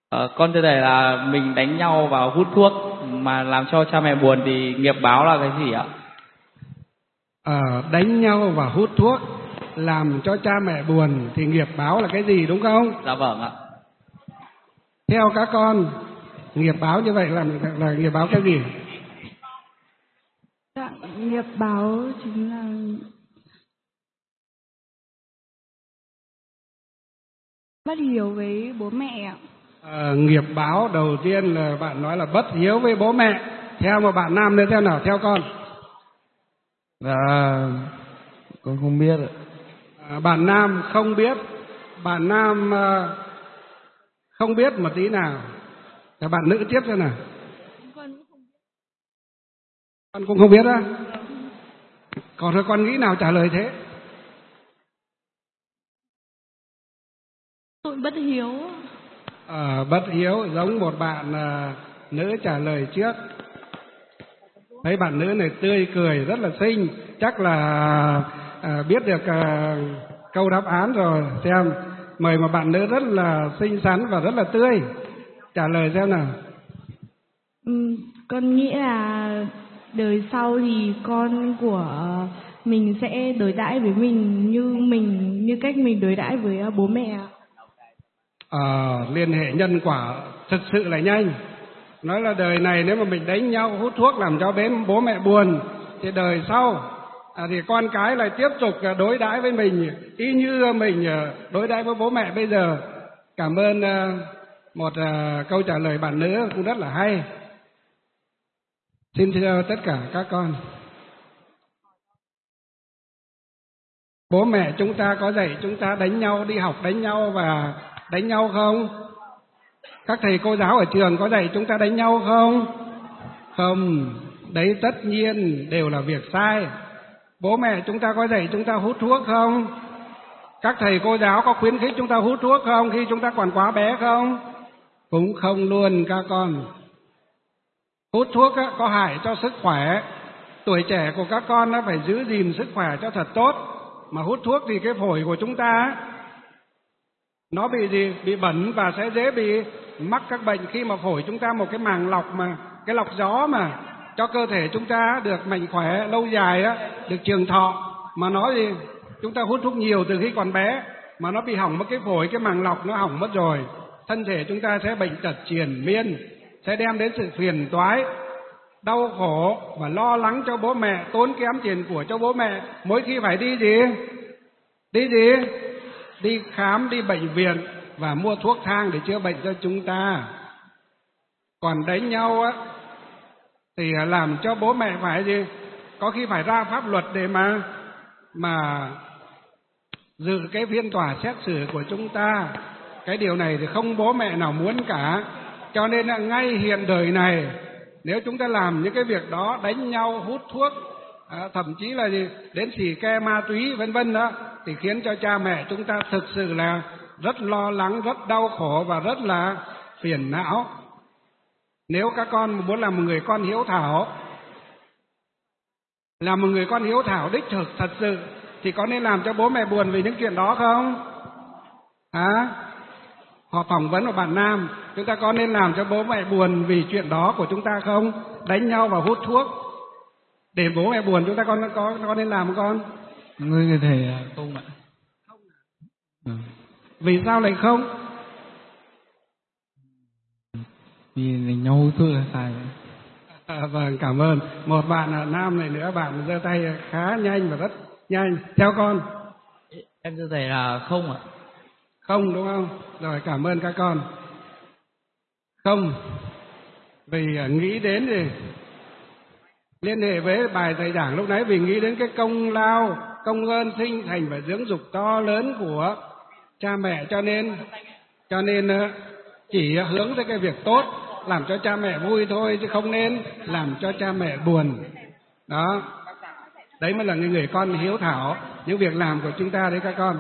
Con thưa thầy là mình đánh nhau và hút thuốc mà làm cho cha mẹ buồn thì nghiệp báo là cái gì ạ? Đánh nhau và hút thuốc làm cho cha mẹ buồn thì nghiệp báo là cái gì, đúng không? Dạ vâng ạ. Theo các con, nghiệp báo như vậy là nghiệp báo cái gì? Dạ, nghiệp báo chính là bất hiếu với bố mẹ ạ. Nghiệp báo đầu tiên là bạn nói là bất hiếu với bố mẹ. Theo một bạn nam nữa theo nào? Theo con. Dạ, con không biết ạ. Bạn nam không biết. Bạn nam không biết một tí nào. Và bạn nữ tiếp xem nào. Con cũng không biết á. Còn thôi con nghĩ nào trả lời thế? Tội bất hiếu. Bất hiếu giống một bạn nữ trả lời trước. Thấy bạn nữ này tươi cười rất là xinh, chắc là biết được câu đáp án rồi. Xem, mời một bạn nữ rất là xinh xắn và rất là tươi trả lời xem nào. Con nghĩ là đời sau thì con của mình sẽ đối đãi với mình như cách mình đối đãi với bố mẹ. Liên hệ nhân quả thực sự là nhanh. Nói là đời này nếu mà mình đánh nhau hút thuốc làm cho bố mẹ buồn thì đời sau thì con cái lại tiếp tục đối đãi với mình y như mình đối đãi với bố mẹ bây giờ. Cảm ơn một câu trả lời bạn nữ cũng rất là hay. Xin thưa tất cả các con, bố mẹ chúng ta có dạy chúng ta đánh nhau, đi học đánh nhau và đánh nhau không? Các thầy cô giáo ở trường có dạy chúng ta đánh nhau không? Không, đấy tất nhiên đều là việc sai. Bố mẹ chúng ta có dạy chúng ta hút thuốc không? Các thầy cô giáo có khuyến khích chúng ta hút thuốc không khi chúng ta còn quá bé không? Cũng không luôn các con. Hút thuốc có hại cho sức khỏe. Tuổi trẻ của các con phải giữ gìn sức khỏe cho thật tốt. Mà hút thuốc thì cái phổi của chúng ta nó bị gì? Bị bẩn và sẽ dễ bị mắc các bệnh khi mà phổi chúng ta một cái màng lọc mà cái lọc gió mà cho cơ thể chúng ta được mạnh khỏe lâu dài được trường thọ, mà nó gì? Chúng ta hút thuốc nhiều từ khi còn bé mà nó bị hỏng mất cái phổi, cái màng lọc nó hỏng mất rồi, thân thể chúng ta sẽ bệnh tật triền miên, sẽ đem đến sự phiền toái, đau khổ và lo lắng cho bố mẹ, tốn kém tiền của cho bố mẹ. Mỗi khi phải đi gì? Đi khám, đi bệnh viện và mua thuốc thang để chữa bệnh cho chúng ta. Còn đánh nhau thì làm cho bố mẹ phải gì? Có khi phải ra pháp luật để mà dự cái phiên tòa xét xử của chúng ta. Cái điều này thì không bố mẹ nào muốn cả. Cho nên là ngay hiện đời này, nếu chúng ta làm những cái việc đó, đánh nhau, hút thuốc, thậm chí là gì? Đến xì ke ma túy vân vân đó, thì khiến cho cha mẹ chúng ta thực sự là rất lo lắng, rất đau khổ và rất là phiền não. Nếu các con muốn làm một người con hiếu thảo, là một người con hiếu thảo đích thực thật sự, thì có nên làm cho bố mẹ buồn vì những chuyện đó không? Họ phỏng vấn một bạn nam, chúng ta có nên làm cho bố mẹ buồn vì chuyện đó của chúng ta không? Đánh nhau và hút thuốc để bố mẹ buồn, chúng ta có nên làm không con? Người thầy không ạ. Vì sao lại không? Vì đánh nhau hút thuốc là sai. Vâng, cảm ơn. Một bạn nam này nữa, bạn giơ tay khá nhanh và rất nhanh. Theo con. Em thưa thầy là không ạ. Không đúng không? Rồi, cảm ơn các con. Không. Vì nghĩ đến gì? Liên hệ với bài thầy giảng lúc nãy, vì nghĩ đến cái công lao, công ơn sinh thành và dưỡng dục to lớn của cha mẹ, cho nên chỉ hướng tới cái việc tốt, làm cho cha mẹ vui thôi, chứ không nên làm cho cha mẹ buồn. Đó. Đấy mới là người con hiếu thảo, những việc làm của chúng ta đấy các con.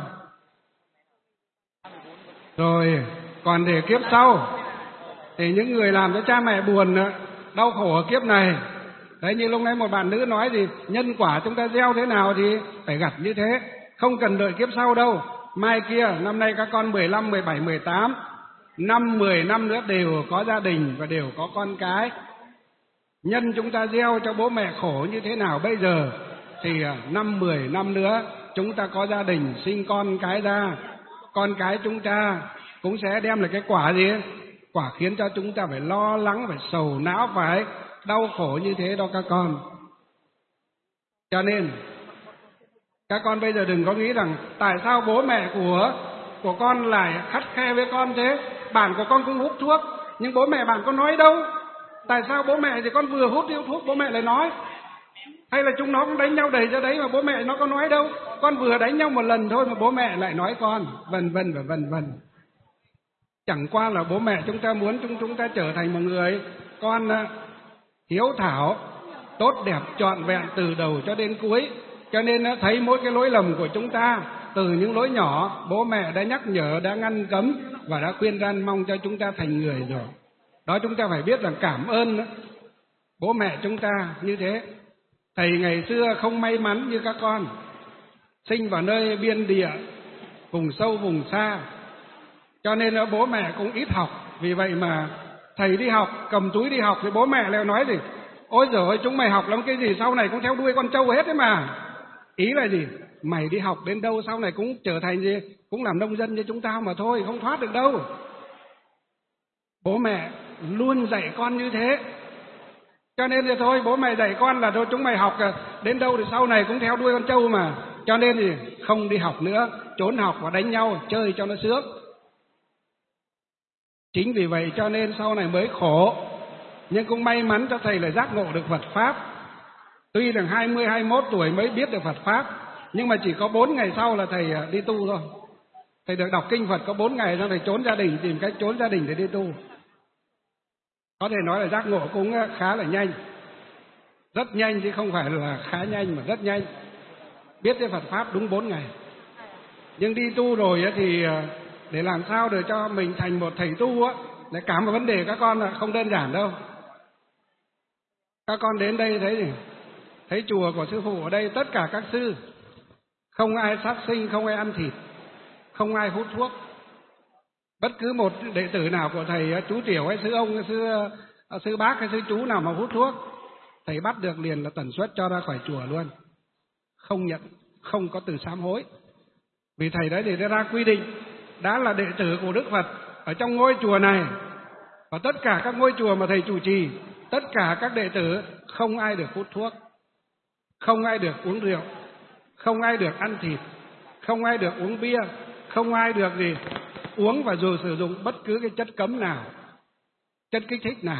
Rồi, còn để kiếp sau thì những người làm cho cha mẹ buồn, đau khổ ở kiếp này. Đấy, như lúc nãy một bạn nữ nói thì nhân quả chúng ta gieo thế nào thì phải gặt như thế, không cần đợi kiếp sau đâu. Mai kia, năm nay các con 15, 17, 18 5, 10 năm nữa đều có gia đình và đều có con cái. Nhân chúng ta gieo cho bố mẹ khổ như thế nào bây giờ, thì 5, 10 năm nữa chúng ta có gia đình, sinh con cái ra, con cái chúng ta cũng sẽ đem lại cái quả gì? Quả khiến cho chúng ta phải lo lắng, phải sầu não, phải đau khổ như thế đó các con. Cho nên các con bây giờ đừng có nghĩ rằng tại sao bố mẹ của con lại khắt khe với con thế. Bạn của con cũng hút thuốc, nhưng bố mẹ bạn có nói đâu. Tại sao bố mẹ thì con vừa hút điếu thuốc bố mẹ lại nói? Hay là chúng nó cũng đánh nhau đầy ra đấy mà bố mẹ nó có nói đâu. Con vừa đánh nhau một lần thôi mà bố mẹ lại nói con, vân vân và vân vân. Chẳng qua là bố mẹ chúng ta muốn chúng ta trở thành một người con hiếu thảo, tốt đẹp, trọn vẹn từ đầu cho đến cuối. Cho nên thấy mỗi cái lỗi lầm của chúng ta, từ những lỗi nhỏ, bố mẹ đã nhắc nhở, đã ngăn cấm và đã khuyên răn, mong cho chúng ta thành người rồi. Đó, chúng ta phải biết rằng cảm ơn bố mẹ chúng ta như thế. Thầy ngày xưa không may mắn như các con, sinh vào nơi biên địa, vùng sâu vùng xa, cho nên bố mẹ cũng ít học. Vì vậy mà thầy đi học, cầm túi đi học thì bố mẹ lại nói gì? Ôi giời ơi, chúng mày học lắm cái gì, sau này cũng theo đuôi con trâu hết đấy mà. Ý là gì? Mày đi học đến đâu sau này cũng trở thành gì? Cũng làm nông dân như chúng tao mà thôi, không thoát được đâu. Bố mẹ luôn dạy con như thế. Cho nên thì thôi, bố mẹ dạy con là thôi, chúng mày học đến đâu thì sau này cũng theo đuôi con trâu mà. Cho nên thì không đi học nữa, trốn học và đánh nhau, chơi cho nó sướng. Chính vì vậy cho nên sau này mới khổ. Nhưng cũng may mắn cho thầy là giác ngộ được Phật Pháp. Tuy rằng 20, 21 tuổi mới biết được Phật Pháp, nhưng mà chỉ có 4 ngày sau là thầy đi tu thôi. Thầy được đọc kinh Phật có 4 ngày sau thầy trốn gia đình, tìm cách trốn gia đình để đi tu. Có thể nói là giác ngộ cũng khá là nhanh. Rất nhanh chứ không phải là khá nhanh mà rất nhanh. Biết cái Phật Pháp đúng 4 ngày. Nhưng đi tu rồi thì để làm sao để cho mình thành một thầy tu là cả một vấn đề các con là không đơn giản đâu. Các con đến đây thấy gì? Thấy chùa của sư phụ ở đây tất cả các sư, không ai sát sinh, không ai ăn thịt, không ai hút thuốc. Bất cứ một đệ tử nào của thầy, chú Tiểu hay sư ông, sư bác hay sư chú nào mà hút thuốc, thầy bắt được liền là tần suất cho ra khỏi chùa luôn. Không nhận, không có từ sám hối. Vì thầy đã để ra quy định, đã là đệ tử của Đức Phật ở trong ngôi chùa này và tất cả các ngôi chùa mà thầy chủ trì, tất cả các đệ tử không ai được hút thuốc, không ai được uống rượu, không ai được ăn thịt, không ai được uống bia, không ai được gì uống và dù sử dụng bất cứ cái chất cấm nào, chất kích thích nào.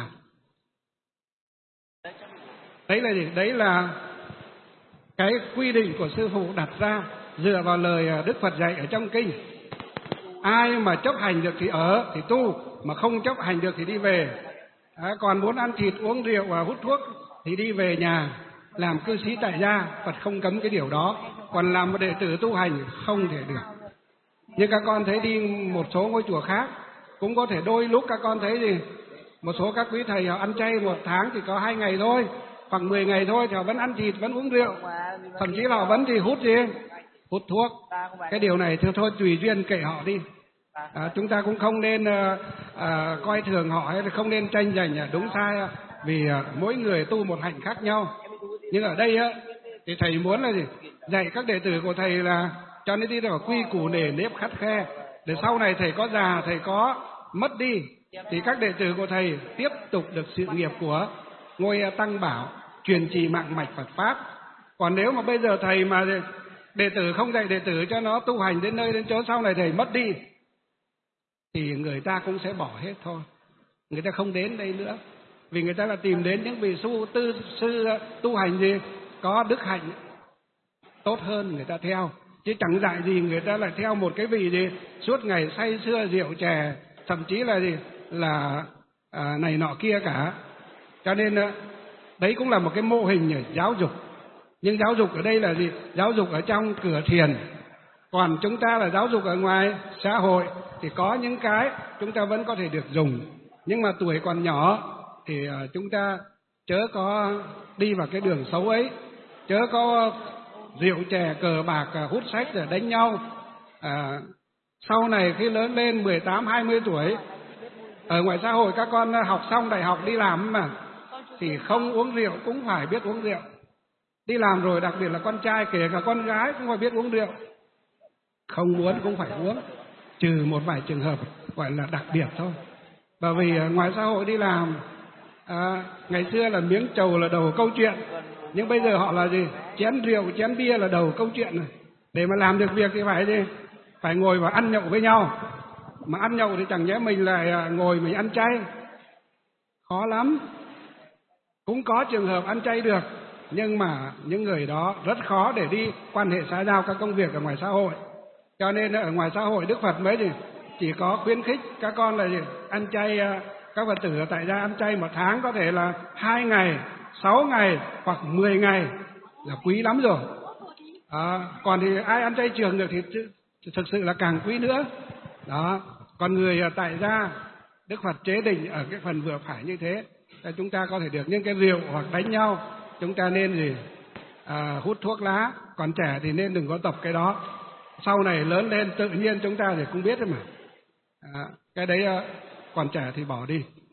Đấy là gì? Đấy là cái quy định của sư phụ đặt ra dựa vào lời Đức Phật dạy ở trong kinh. Ai mà chấp hành được thì ở, thì tu, mà không chấp hành được thì đi về. Còn muốn ăn thịt, uống rượu và hút thuốc thì đi về nhà làm cư sĩ tại gia. Phật không cấm cái điều đó. Còn làm một đệ tử tu hành không thể được. Nhưng các con thấy đi một số ngôi chùa khác cũng có thể đôi lúc các con thấy gì, một số các quý thầy họ ăn chay một tháng chỉ có 2 ngày thôi, hoặc 10 ngày thôi thì họ vẫn ăn thịt, vẫn uống rượu, thậm chí là họ vẫn thì hút gì, hút thuốc. Cái điều này thôi tùy duyên, kệ họ đi. Chúng ta cũng không nên coi thường họ hay là không nên tranh giành đúng sai, vì mỗi người tu một hạnh khác nhau. Nhưng ở đây thì thầy muốn là gì? Dạy các đệ tử của thầy là cho nên đi vào quy củ nề nếp khắt khe, để sau này thầy có già, thầy có mất đi thì các đệ tử của thầy tiếp tục được sự nghiệp của ngôi Tăng Bảo, truyền trì mạng mạch Phật Pháp. Còn nếu mà bây giờ thầy mà đệ tử không dạy đệ tử cho nó tu hành đến nơi đến chỗ, sau này thầy mất đi thì người ta cũng sẽ bỏ hết thôi. Người ta không đến đây nữa, vì người ta là tìm đến những vị sư tu hành gì có đức hạnh tốt hơn người ta theo. Chứ chẳng dạy gì người ta lại theo một cái vị gì suốt ngày say sưa rượu chè, thậm chí là gì là này nọ kia cả. Cho nên đấy cũng là một cái mô hình giáo dục. Nhưng giáo dục ở đây là gì? Giáo dục ở trong cửa thiền. Còn chúng ta là giáo dục ở ngoài xã hội thì có những cái chúng ta vẫn có thể được dùng. Nhưng mà tuổi còn nhỏ thì chúng ta chớ có đi vào cái đường xấu ấy, chớ có rượu chè cờ bạc hút sách rồi đánh nhau. Sau này khi lớn lên 18, 20 tuổi Ở ngoài xã hội các con học xong đại học đi làm mà, thì không uống rượu cũng phải biết uống rượu. Đi làm rồi, đặc biệt là con trai, kể cả con gái cũng phải biết uống rượu. Không muốn cũng phải uống, trừ một vài trường hợp gọi là đặc biệt thôi. Bởi vì ngoài xã hội đi làm, ngày xưa là miếng trầu là đầu câu chuyện, nhưng bây giờ họ là gì? Chén rượu, chén bia là đầu câu chuyện này. Để mà làm được việc thì phải gì? Phải ngồi và ăn nhậu với nhau. Mà ăn nhậu thì chẳng nhẽ mình lại ngồi mình ăn chay, khó lắm. Cũng có trường hợp ăn chay được, nhưng mà những người đó rất khó để đi quan hệ xã giao các công việc ở ngoài xã hội. Cho nên ở ngoài xã hội Đức Phật mới gì? Chỉ có khuyến khích các con là gì? Ăn chay, các Phật tử ở tại gia ăn chay một tháng có thể là 2 ngày, 6 ngày hoặc 10 ngày là quý lắm rồi. Còn thì ai ăn chay trường được thì thực sự là càng quý nữa. Đó. Còn người tại gia, Đức Phật chế định ở cái phần vừa phải như thế, chúng ta có thể được. Nhưng cái rượu hoặc đánh nhau, chúng ta nên gì? Hút thuốc lá. Còn trẻ thì nên đừng có tập cái đó. Sau này lớn lên tự nhiên chúng ta thì cũng biết rồi mà. Cái đấy còn trẻ thì bỏ đi.